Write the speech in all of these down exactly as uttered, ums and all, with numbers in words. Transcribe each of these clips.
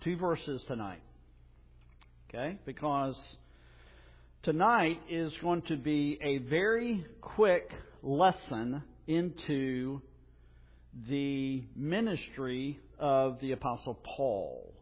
two verses tonight. Okay? Because tonight is going to be a very quick lesson into the ministry of the Apostle Paul.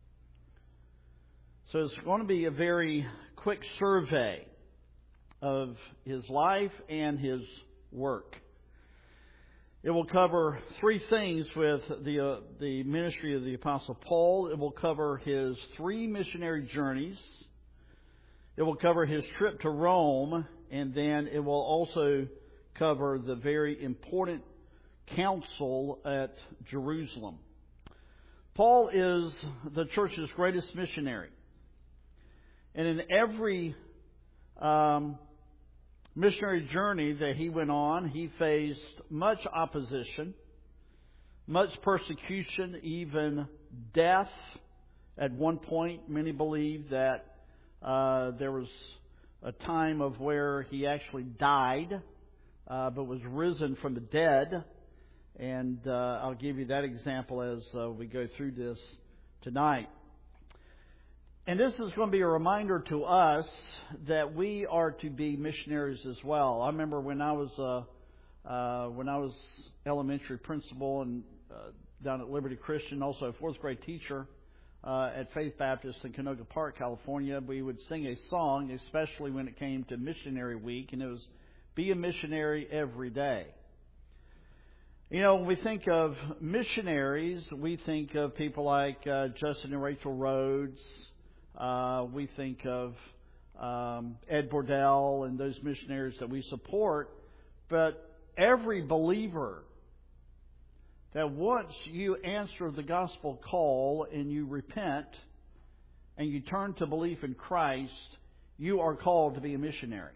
So it's going to be a very quick survey of his life and his work. It will cover three things with the uh, the ministry of the Apostle Paul. It will cover his three missionary journeys. It will cover his trip to Rome, and then it will also cover the very important council at Jerusalem. Paul is the church's greatest missionary. And in every um, missionary journey that he went on, he faced much opposition, much persecution, even death. At one point, many believe that uh, there was a time of where he actually died, uh, but was risen from the dead. And uh, I'll give you that example as uh, we go through this tonight. And this is going to be a reminder to us that we are to be missionaries as well. I remember when I was uh, uh, when I was elementary principal and uh, down at Liberty Christian, also a fourth grade teacher uh, at Faith Baptist in Canoga Park, California. We would sing a song, especially when it came to Missionary Week, and it was "Be a Missionary Every Day." You know, when we think of missionaries, we think of people like uh, Justin and Rachel Rhodes. Uh, we think of um, Ed Bordell and those missionaries that we support. But every believer that once you answer the gospel call and you repent and you turn to belief in Christ, you are called to be a missionary.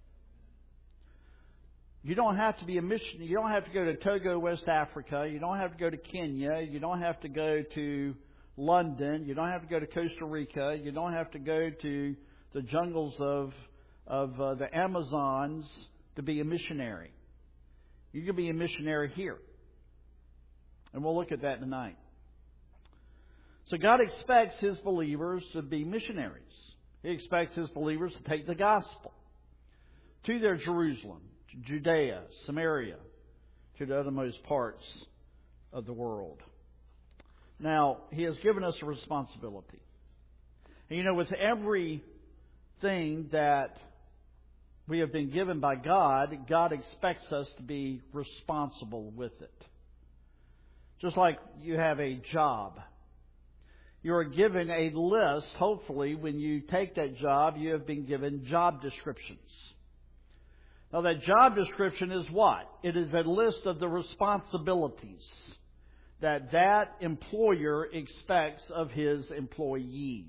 You don't have to be a mission. You don't have to go to Togo, West Africa. You don't have to go to Kenya. You don't have to go to London. You don't have to go to Costa Rica. You don't have to go to the jungles of of uh, the Amazons to be a missionary. You can be a missionary here. And we'll look at that tonight. So God expects His believers to be missionaries. He expects His believers to take the gospel to their Jerusalem, to Judea, Samaria, to the uttermost parts of the world. Now, He has given us a responsibility. And you know, with everything that we have been given by God, God expects us to be responsible with it. Just like you have a job. You are given a list. Hopefully, when you take that job, you have been given job descriptions. Now, that job description is what? It is a list of the responsibilities that that employer expects of his employees.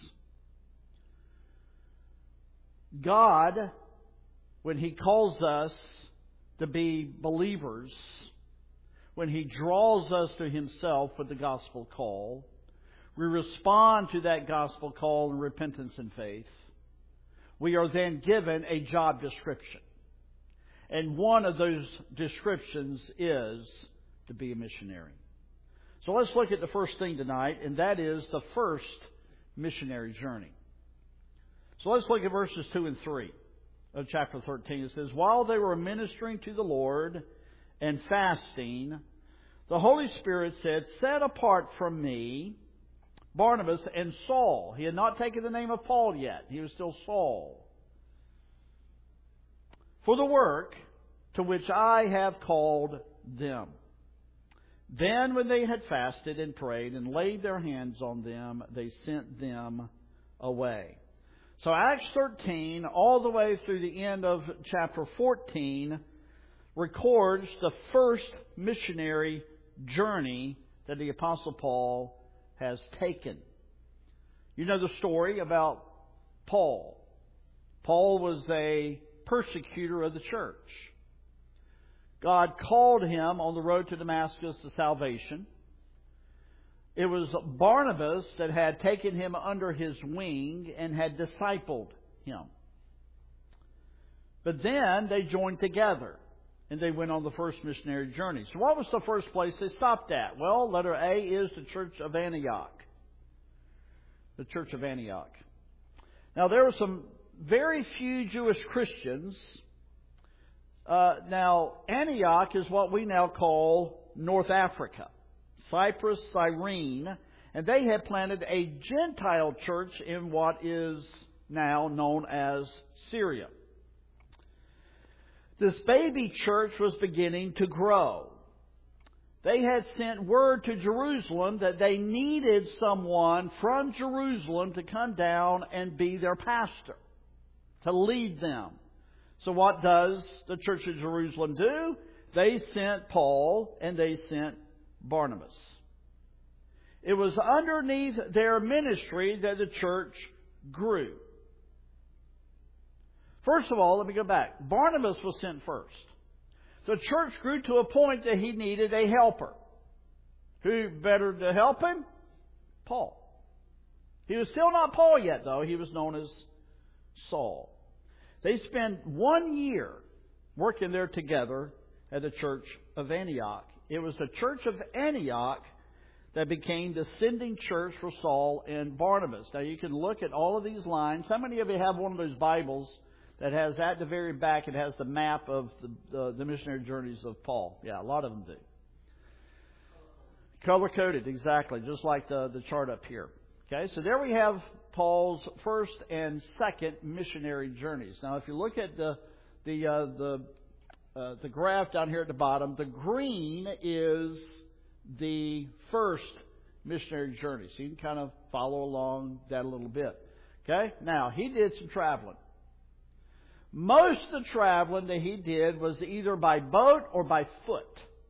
God, when He calls us to be believers, when He draws us to Himself with the gospel call, we respond to that gospel call in repentance and faith. We are then given a job description. And one of those descriptions is to be a missionary. So let's look at the first thing tonight, and that is the first missionary journey. So let's look at verses two and three of chapter thirteen. It says, "While they were ministering to the Lord and fasting, the Holy Spirit said, 'Set apart from me Barnabas and Saul.'" He had not taken the name of Paul yet. He was still Saul. "For the work to which I have called them." Then when they had fasted and prayed and laid their hands on them, they sent them away. So Acts thirteen, all the way through the end of chapter fourteen, records the first missionary journey that the Apostle Paul has taken. You know the story about Paul. Paul was a persecutor of the church. God called him on the road to Damascus to salvation. It was Barnabas that had taken him under his wing and had discipled him. But then they joined together and they went on the first missionary journey. So what was the first place they stopped at? Well, letter A is the church of Antioch. the church of Antioch. Now, there were some very few Jewish Christians. Uh, now, Antioch is what we now call North Africa. Cyprus, Cyrene. And they had planted a Gentile church in what is now known as Syria. This baby church was beginning to grow. They had sent word to Jerusalem that they needed someone from Jerusalem to come down and be their pastor, to lead them. So what does the Church of Jerusalem do? They sent Paul and they sent Barnabas. It was underneath their ministry that the church grew. First of all, let me go back. Barnabas was sent first. The church grew to a point that he needed a helper. Who better to help him? Paul. He was still not Paul yet, though. He was known as Saul. They spent one year working there together at the church of Antioch. It was the church of Antioch that became the sending church for Saul and Barnabas. Now you can look at all of these lines. How many of you have one of those Bibles that has at the very back, it has the map of the, the, the missionary journeys of Paul? Yeah, a lot of them do. Color-coded, exactly, just like the, the chart up here. Okay, so there we have Paul's first and second missionary journeys. Now, if you look at the the uh, the uh, the graph down here at the bottom, the green is the first missionary journey. So you can kind of follow along that a little bit. Okay, now he did some traveling. Most of the traveling that he did was either by boat or by foot.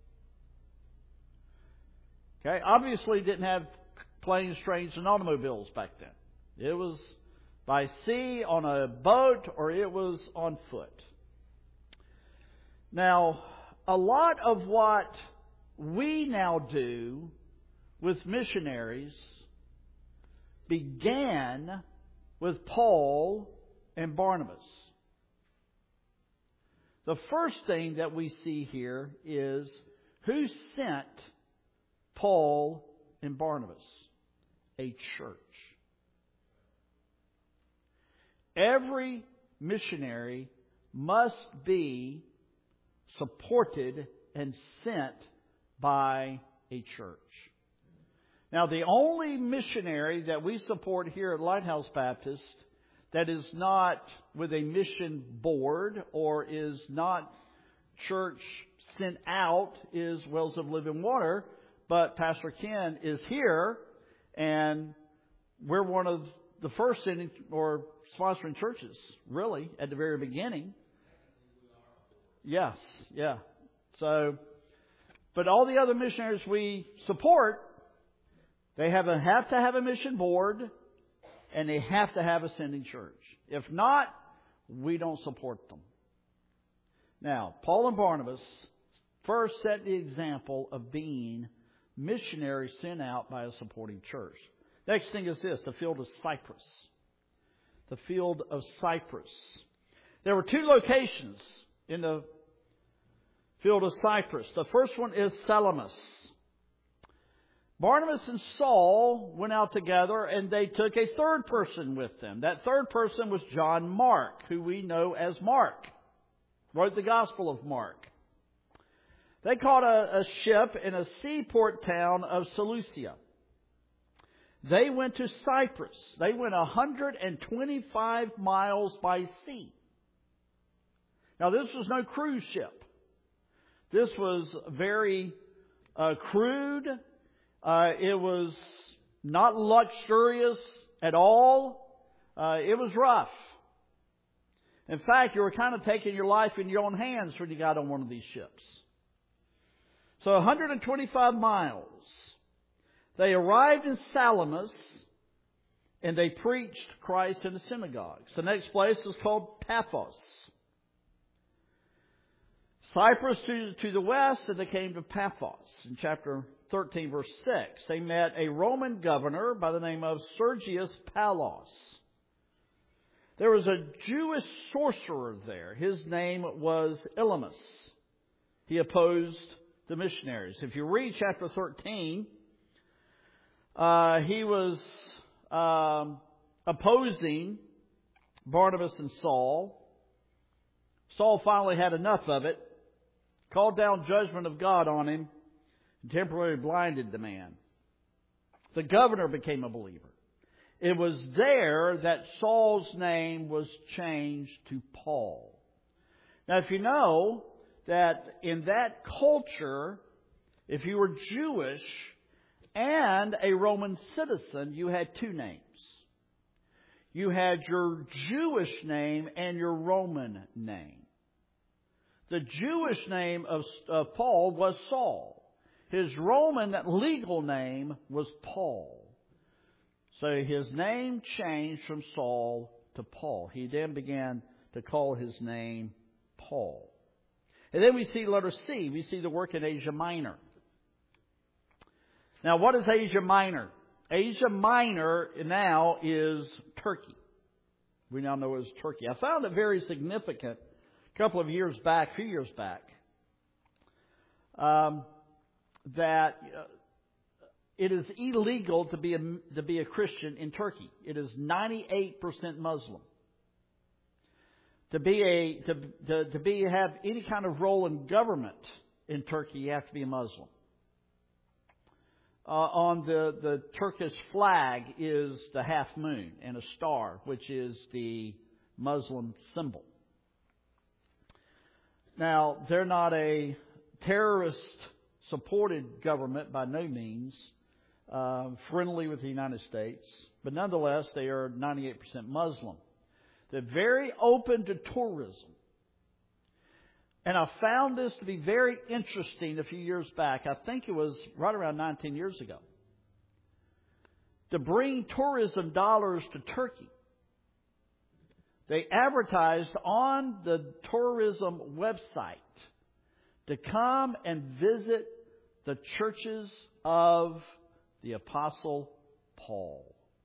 Okay, obviously didn't have planes, trains, and automobiles back then. It was by sea, on a boat, or it was on foot. Now, a lot of what we now do with missionaries began with Paul and Barnabas. The first thing that we see here is who sent Paul and Barnabas? A church. Every missionary must be supported and sent by a church. Now, the only missionary that we support here at Lighthouse Baptist that is not with a mission board or is not church sent out is Wells of Living Water. But Pastor Ken is here, and we're one of the first sending or sponsoring churches, really, at the very beginning. Yes, yeah. So, but all the other missionaries we support, they have, a, have to have a mission board, and they have to have a sending church. If not, we don't support them. Now, Paul and Barnabas first set the example of being missionaries sent out by a supporting church. Next thing is this, the field of Cyprus. The field of Cyprus. There were two locations in the field of Cyprus. The first one is Salamis. Barnabas and Saul went out together and they took a third person with them. That third person was John Mark, who we know as Mark. Wrote the Gospel of Mark. They caught a, a ship in a seaport town of Seleucia. They went to Cyprus. They went one hundred twenty-five miles by sea. Now, this was no cruise ship. This was very uh, crude. Uh, it was not luxurious at all. Uh, it was rough. In fact, you were kind of taking your life in your own hands when you got on one of these ships. So one hundred twenty-five miles. They arrived in Salamis and they preached Christ in the synagogues. The next place is called Paphos. Cyprus to, to the west, and they came to Paphos. In chapter thirteen, verse six, they met a Roman governor by the name of Sergius Paulus. There was a Jewish sorcerer there. His name was Elymas. He opposed the missionaries. If you read chapter thirteen, uh, he was um, opposing Barnabas and Saul. Saul finally had enough of it, called down judgment of God on him, and temporarily blinded the man. The governor became a believer. It was there that Saul's name was changed to Paul. Now, if you know that in that culture, if you were Jewish and a Roman citizen, you had two names. You had your Jewish name and your Roman name. The Jewish name of, of Paul was Saul. His Roman legal name was Paul. So his name changed from Saul to Paul. He then began to call his name Paul. And then we see letter C. We see the work in Asia Minor. Now, what is Asia Minor? Asia Minor now is Turkey. We now know it as Turkey. I found it very significant a couple of years back, a few years back, um, that uh, it is illegal to be a, to be a Christian in Turkey. It is ninety-eight percent Muslim. To be a to to, to be have any kind of role in government in Turkey, you have to be a Muslim. Uh, on the, the Turkish flag is the half moon and a star, which is the Muslim symbol. Now, they're not a terrorist-supported government by no means, uh, friendly with the United States, but nonetheless, they are ninety-eight percent Muslim. They're very open to tourism. And I found this to be very interesting a few years back. I think it was right around nineteen years ago. To bring tourism dollars to Turkey, they advertised on the tourism website to come and visit the churches of the Apostle Paul.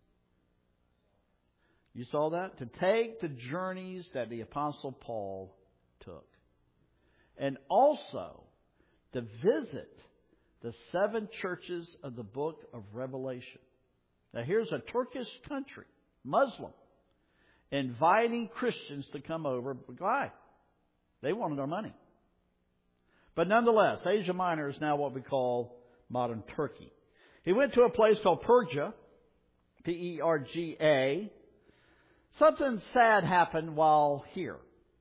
You saw that? To take the journeys that the Apostle Paul took. And also to visit the seven churches of the book of Revelation. Now here's a Turkish country, Muslim, inviting Christians to come over. Why? They wanted our money. But nonetheless, Asia Minor is now what we call modern Turkey. He went to a place called Perga, P E R G A. Something sad happened while here.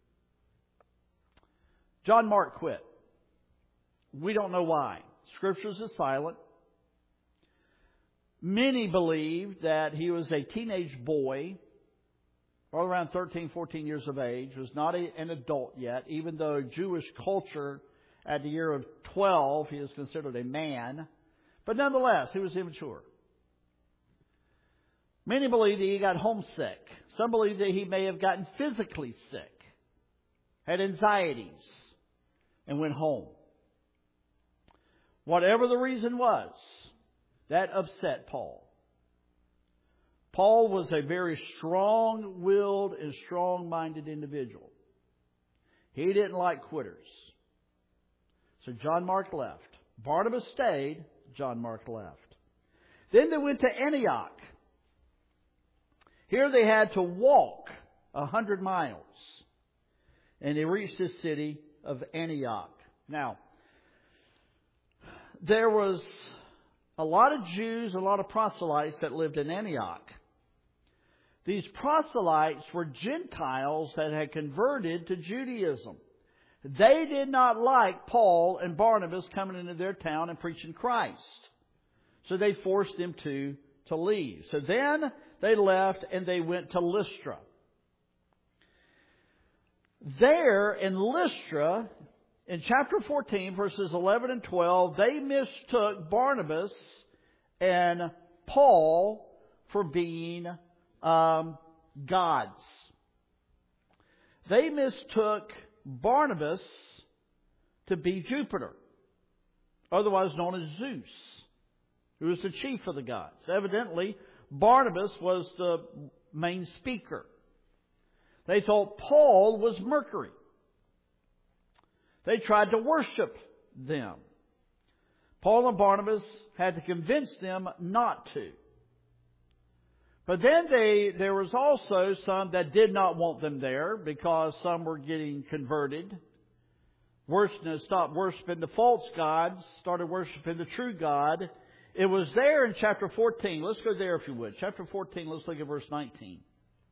John Mark quit. We don't know why. Scriptures is silent. Many believe that he was a teenage boy, or around thirteen, fourteen years of age, was not a, an adult yet, even though Jewish culture at the year of twelve, he is considered a man. But nonetheless, he was immature. Many believe that he got homesick. Some believe that he may have gotten physically sick, had anxieties, and went home. Whatever the reason was, that upset Paul. Paul was a very strong-willed and strong-minded individual. He didn't like quitters. So John Mark left. Barnabas stayed. John Mark left. Then they went to Antioch. Here they had to walk a hundred miles. And they reached the city of Antioch. Now, there was a lot of Jews, a lot of proselytes that lived in Antioch. These proselytes were Gentiles that had converted to Judaism. They did not like Paul and Barnabas coming into their town and preaching Christ. So they forced them to, to leave. So then they left and they went to Lystra. There in Lystra, in chapter fourteen, verses eleven and twelve, they mistook Barnabas and Paul for being um, gods. They mistook Barnabas to be Jupiter, otherwise known as Zeus, who was the chief of the gods. Evidently, Barnabas was the main speaker. They thought Paul was Mercury. They tried to worship them. Paul and Barnabas had to convince them not to. But then they, there was also some that did not want them there because some were getting converted. Worshiping, stopped worshiping the false gods, started worshiping the true God. It was there in chapter fourteen. Let's go there if you would. Chapter fourteen, let's look at verse nineteen.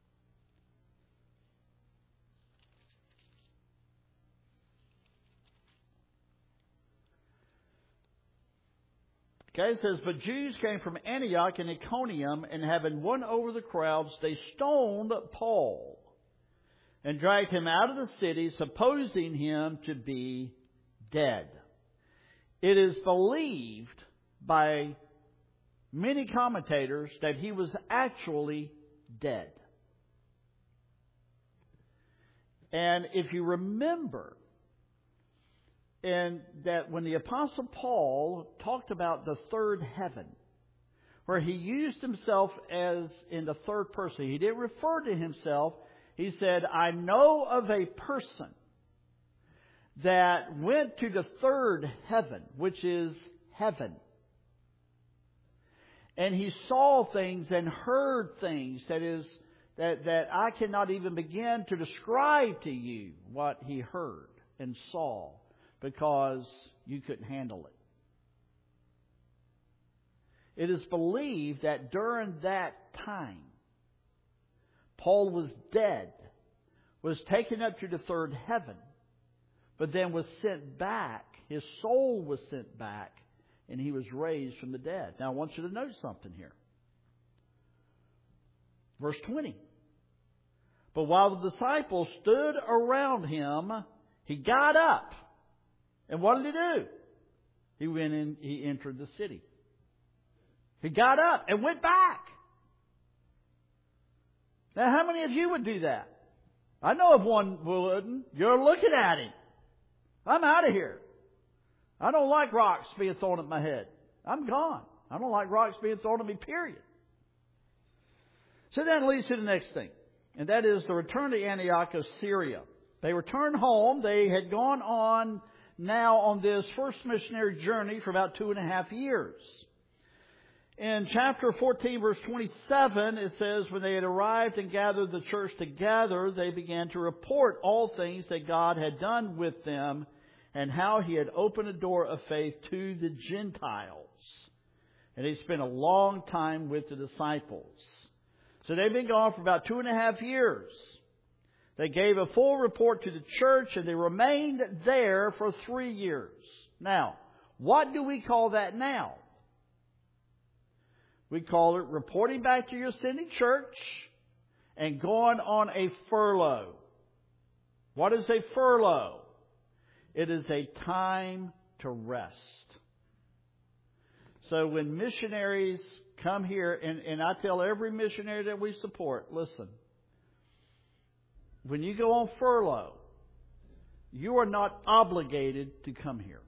Okay, it says, but Jews came from Antioch and Iconium, and having won over the crowds, they stoned Paul and dragged him out of the city, supposing him to be dead. It is believed by many commentators that he was actually dead. And if you remember, and that when the Apostle Paul talked about the third heaven, where he used himself as in the third person, he didn't refer to himself. He said, I know of a person that went to the third heaven, which is heaven. And he saw things and heard things that is that, that I cannot even begin to describe to you what he heard and saw, because you couldn't handle it. It is believed that during that time, Paul was dead, was taken up to the third heaven, but then was sent back. His soul was sent back, and he was raised from the dead. Now I want you to note something here. Verse twenty. But while the disciples stood around him, he got up. And what did he do? He went in, he entered the city. He got up and went back. Now, how many of you would do that? I know of one wouldn't. You're looking at him. I'm out of here. I don't like rocks being thrown at my head. I'm gone. I don't like rocks being thrown at me, period. So that leads to the next thing. And that is the return to Antioch of Syria. They returned home. They had gone on now on this first missionary journey for about two and a half years. In chapter fourteen, verse twenty-seven, it says, when they had arrived and gathered the church together, they began to report all things that God had done with them and how He had opened a door of faith to the Gentiles. And they spent a long time with the disciples. So they've been gone for about two and a half years. They gave a full report to the church, and they remained there for three years. Now, what do we call that now? We call it reporting back to your sending church and going on a furlough. What is a furlough? It is a time to rest. So when missionaries come here, and, and I tell every missionary that we support, listen, when you go on furlough, you are not obligated to come here.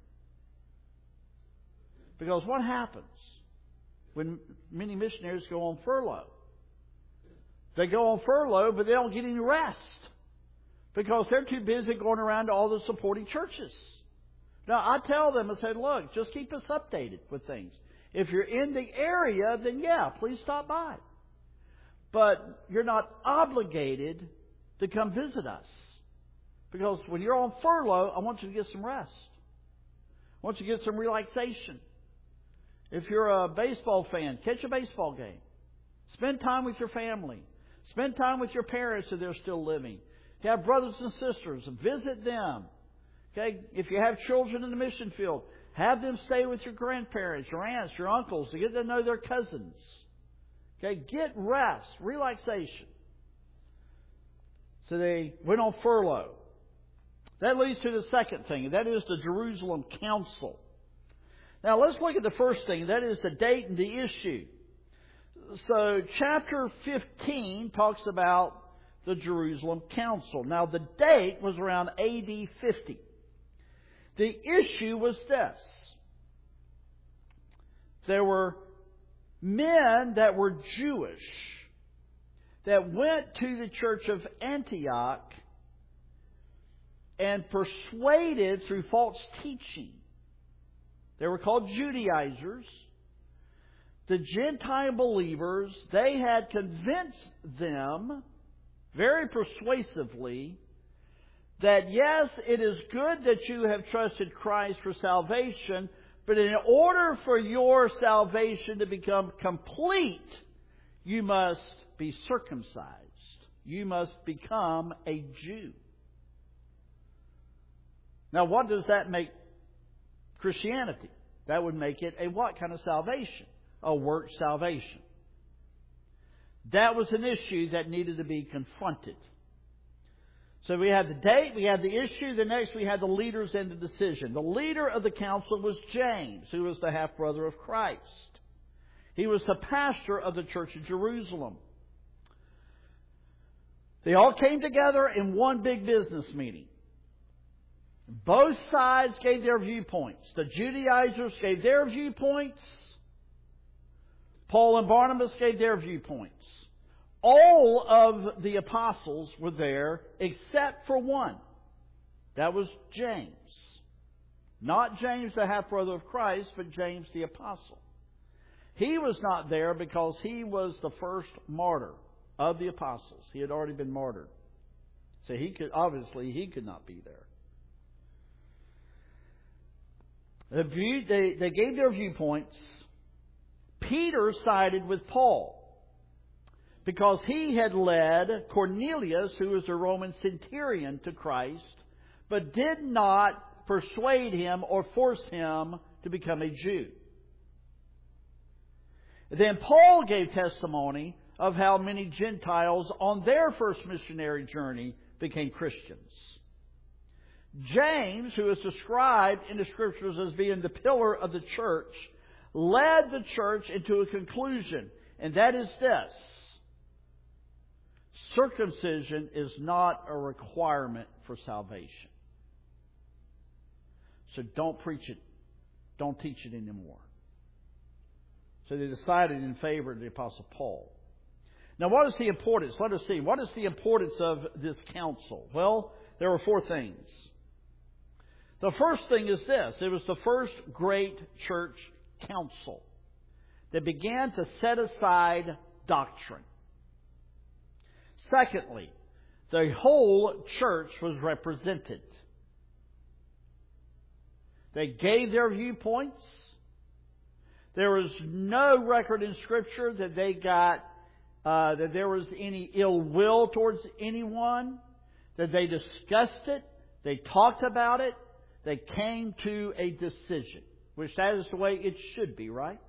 Because what happens when many missionaries go on furlough? They go on furlough, but they don't get any rest. Because they're too busy going around to all the supporting churches. Now, I tell them, I said, look, just keep us updated with things. If you're in the area, then yeah, please stop by. But you're not obligated to come visit us. Because when you're on furlough, I want you to get some rest. I want you to get some relaxation. If you're a baseball fan, catch a baseball game. Spend time with your family. Spend time with your parents if they're still living. If you have brothers and sisters, visit them. Okay? If you have children in the mission field, have them stay with your grandparents, your aunts, your uncles, to get to know their cousins. Okay? Get rest, relaxation. So they went on furlough. That leads to the second thing, and that is the Jerusalem Council. Now let's look at the first thing, that is the date and the issue. So chapter fifteen talks about the Jerusalem Council. Now the date was around A D fifty. The issue was this. There were men that were Jewish that went to the church of Antioch and persuaded through false teaching. They were called Judaizers, the Gentile believers, they had convinced them very persuasively that yes, it is good that you have trusted Christ for salvation, but in order for your salvation to become complete, you must be circumcised. You must become a Jew. Now, what does that make Christianity? That would make it a what kind of salvation? A work salvation. That was an issue that needed to be confronted. So we had the date, we had the issue, the next we had the leaders and the decision. The leader of the council was James, who was the half-brother of Christ. He was the pastor of the church of Jerusalem. They all came together in one big business meeting. Both sides gave their viewpoints. The Judaizers gave their viewpoints. Paul and Barnabas gave their viewpoints. All of the apostles were there except for one. That was James. Not James, the half-brother of Christ, but James the apostle. He was not there because he was the first martyr of the apostles. He had already been martyred. So he could, obviously, he could not be there. The view, they, they gave their viewpoints. Peter sided with Paul because he had led Cornelius, who was a Roman centurion, to Christ, but did not persuade him or force him to become a Jew. Then Paul gave testimony of how many Gentiles on their first missionary journey became Christians. James, who is described in the Scriptures as being the pillar of the church, led the church into a conclusion, and that is this: circumcision is not a requirement for salvation. So don't preach it. Don't teach it anymore. So they decided in favor of the Apostle Paul. Now, what is the importance? Let us see. What is the importance of this council? Well, there were four things. The first thing is this. It was the first great church council that began to set aside doctrine. Secondly, the whole church was represented. They gave their viewpoints. There was no record in Scripture that they got, uh, that there was any ill will towards anyone, that they discussed it, they talked about it, they came to a decision, which that is the way it should be, right?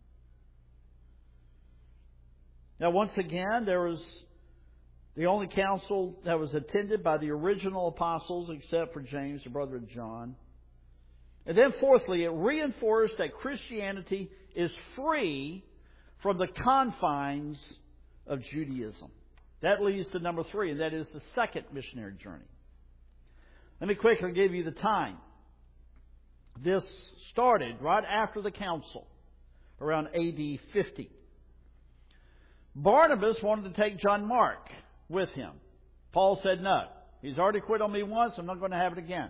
Now, once again, there was the only council that was attended by the original apostles, except for James, the brother of John. And then fourthly, it reinforced that Christianity is free from the confines of Judaism. That leads to number three, and that is the second missionary journey. Let me quickly give you the time. This started right after the council, around A D fifty. Barnabas wanted to take John Mark with him. Paul said no. He's already quit on me once, I'm not going to have it again.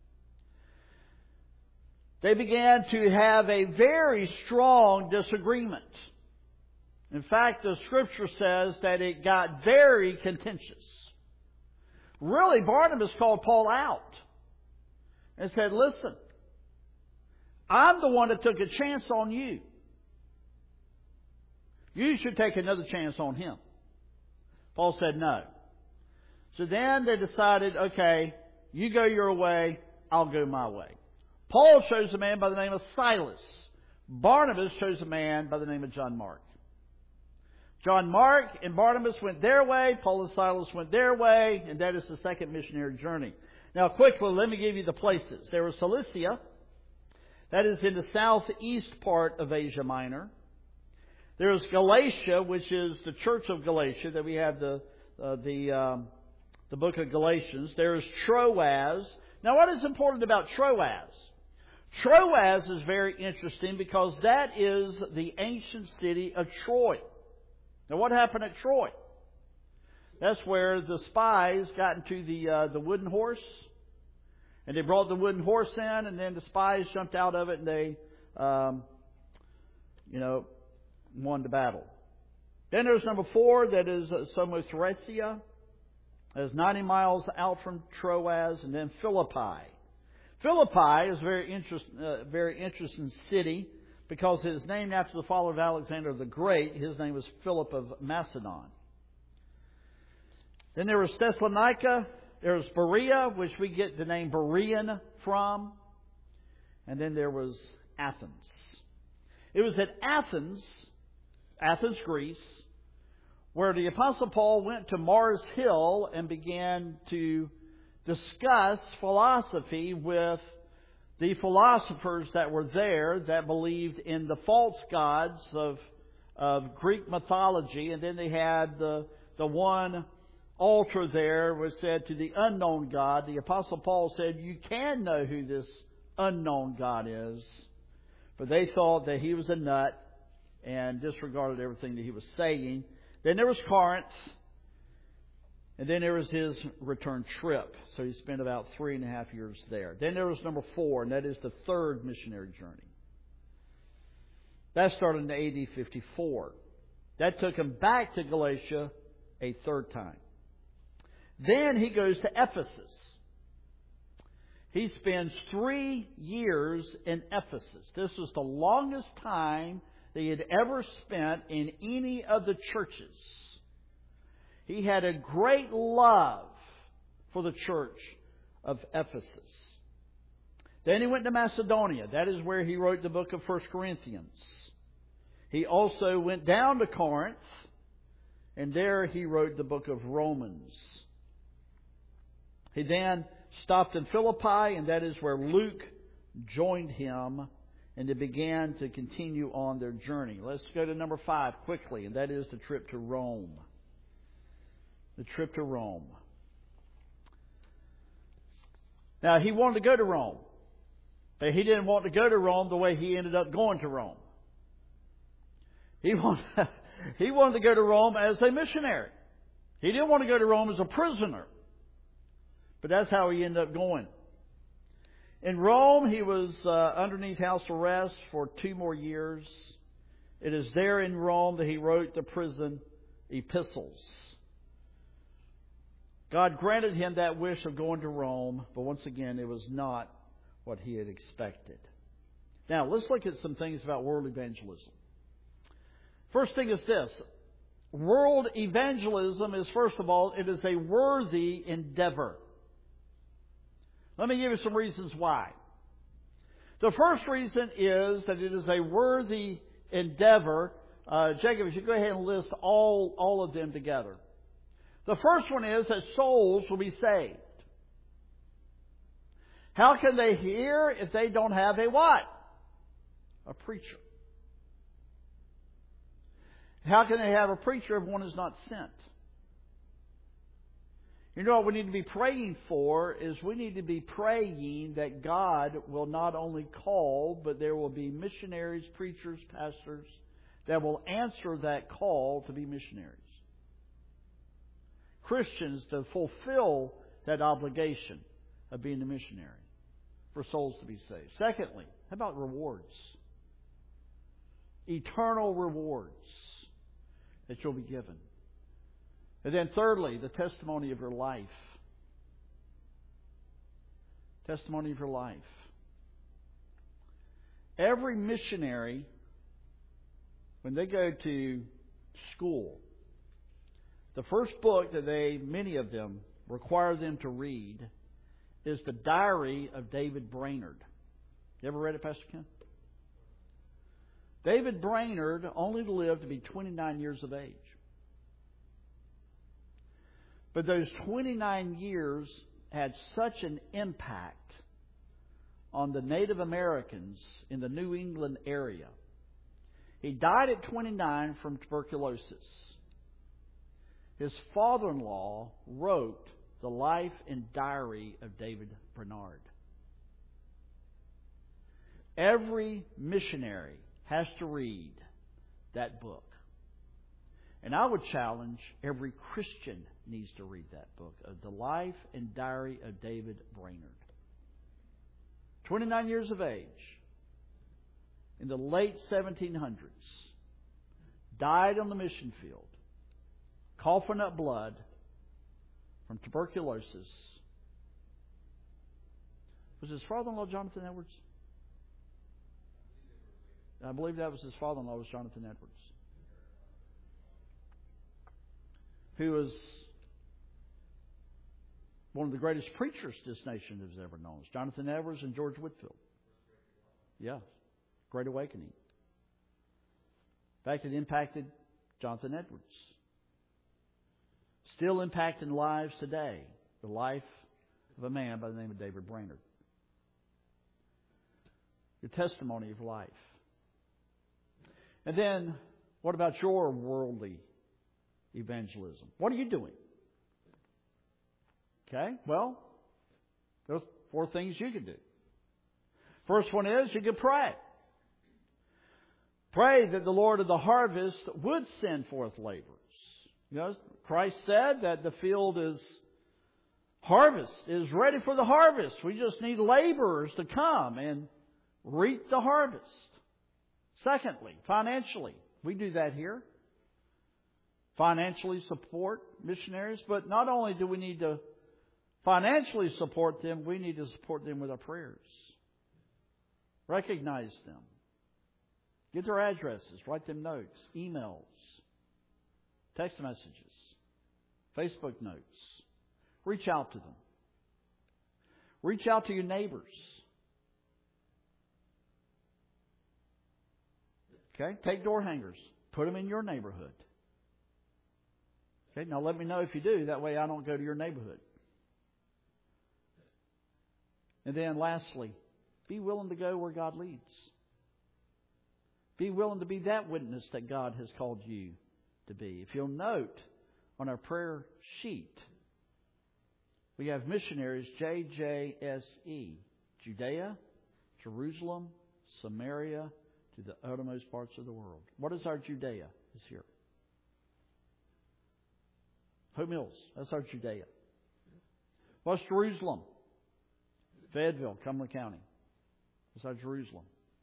They began to have a very strong disagreement. In fact, the Scripture says that it got very contentious. Really, Barnabas called Paul out and said, listen, I'm the one that took a chance on you. You should take another chance on him. Paul said no. So then they decided, okay, you go your way, I'll go my way. Paul chose a man by the name of Silas. Barnabas chose a man by the name of John Mark. John Mark and Barnabas went their way. Paul and Silas went their way. And that is the second missionary journey. Now, quickly, let me give you the places. There was Cilicia. That is in the southeast part of Asia Minor. There is Galatia, which is the church of Galatia, that we have the uh, the um, the book of Galatians. There is Troas. Now, what is important about Troas? Troas is very interesting because that is the ancient city of Troy. Now, what happened at Troy? That's where the spies got into the uh, the wooden horse, and they brought the wooden horse in, and then the spies jumped out of it, and they, um, you know, won the battle. Then there's number four, that is uh, Samothracia. That's ninety miles out from Troas, and then Philippi. Philippi is a very, interest, uh, very interesting city because it is named after the father of Alexander the Great. His name was Philip of Macedon. Then there was Thessalonica. There was Berea, which we get the name Berean from. And then there was Athens. It was at Athens, Athens, Greece, where the Apostle Paul went to Mars Hill and began to discuss philosophy with the philosophers that were there that believed in the false gods of, of Greek mythology. And then they had the, the one altar there was said to the unknown God. The Apostle Paul said, you can know who this unknown God is. But they thought that he was a nut and disregarded everything that he was saying. Then there was Corinth. And then there was his return trip. So he spent about three and a half years there. Then there was number four, and that is the third missionary journey. That started in A D fifty-four. That took him back to Galatia a third time. Then he goes to Ephesus. He spends three years in Ephesus. This was the longest time that he had ever spent in any of the churches. He had a great love for the church of Ephesus. Then he went to Macedonia. That is where he wrote the book of First Corinthians. He also went down to Corinth, and there he wrote the book of Romans. He then stopped in Philippi, and that is where Luke joined him, and they began to continue on their journey. Let's go to number five quickly, and that is the trip to Rome. The trip to Rome. Now, he wanted to go to Rome, but he didn't want to go to Rome the way he ended up going to Rome. He wanted, he wanted to go to Rome as a missionary. He didn't want to go to Rome as a prisoner. But that's how he ended up going. In Rome, he was uh, underneath house arrest for two more years. It is there in Rome that he wrote the prison epistles. God granted him that wish of going to Rome, but once again, it was not what he had expected. Now, let's look at some things about world evangelism. First thing is this. World evangelism is, first of all, it is a worthy endeavor. Let me give you some reasons why. The first reason is that it is a worthy endeavor. Uh, Jacob, if you go ahead and list all, all of them together. The first one is that souls will be saved. How can they hear if they don't have a what? A preacher. How can they have a preacher if one is not sent? You know what we need to be praying for is we need to be praying that God will not only call, but there will be missionaries, preachers, pastors that will answer that call to be missionaries. Christians to fulfill that obligation of being a missionary for souls to be saved. Secondly, how about rewards? Eternal rewards that you'll be given. And then thirdly, the testimony of your life. Testimony of your life. Every missionary, when they go to school, the first book that they, many of them, require them to read is the Diary of David Brainerd. You ever read it, Pastor Ken? David Brainerd only lived to be twenty-nine years of age. But those twenty-nine years had such an impact on the Native Americans in the New England area. He died at twenty-nine from tuberculosis. His father-in-law wrote the life and diary of David Brainerd. Every missionary has to read that book. And I would challenge every Christian needs to read that book of the life and diary of David Brainerd. twenty-nine years of age in the late seventeen hundreds. died on the mission field, coughing up blood from tuberculosis. Was his father-in-law Jonathan Edwards? I believe that was his father-in-law, was Jonathan Edwards, who was one of the greatest preachers this nation has ever known. It's Jonathan Edwards and George Whitefield. Yeah, Great Awakening. In fact, it impacted Jonathan Edwards. Still impacting lives today. The life of a man by the name of David Brainerd. Your testimony of life. And then, what about your worldly evangelism? What are you doing? Okay, well, there's four things you can do. First one is you can pray. Pray that the Lord of the harvest would send forth laborers. You know, Christ said that the field is harvest, is ready for the harvest. We just need laborers to come and reap the harvest. Secondly, financially. We do that here. Financially support missionaries. But not only do we need to financially support them, we need to support them with our prayers. Recognize them. Get their addresses. Write them notes, emails, text messages, Facebook notes. Reach out to them. Reach out to your neighbors. Okay? Take door hangers. Put them in your neighborhood. Okay? Now let me know if you do. That way I don't go to your neighborhood. And then lastly, be willing to go where God leads. Be willing to be that witness that God has called you to be. If you'll note on our prayer sheet, we have missionaries, J J S E, Judea, Jerusalem, Samaria, to the uttermost parts of the world. What is our Judea? Is here. Hope Mills, that's our Judea. What's Jerusalem? Fayetteville, Cumberland County. That's our Jerusalem.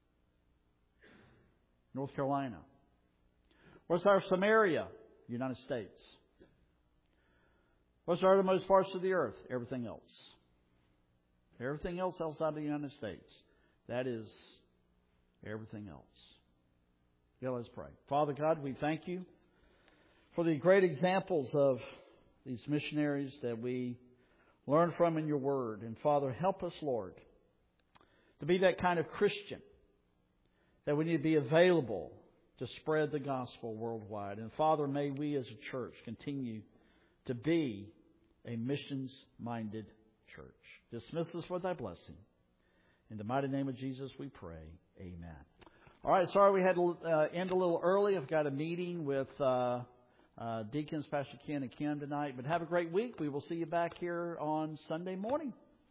North Carolina. What's our Samaria? United States. What's our uttermost parts of the earth? Everything else. Everything else outside of the United States. That is everything else. Yeah, let's pray. Father God, we thank you for the great examples of these missionaries that we learn from in your word. And Father, help us, Lord, to be that kind of Christian that we need to be available to spread the gospel worldwide. And Father, may we as a church continue to be a missions-minded church. Dismiss us with thy blessing. In the mighty name of Jesus we pray. Amen. All right, sorry we had to uh, end a little early. I've got a meeting with uh, uh, Deacons, Pastor Ken and Kim tonight. But have a great week. We will see you back here on Sunday morning.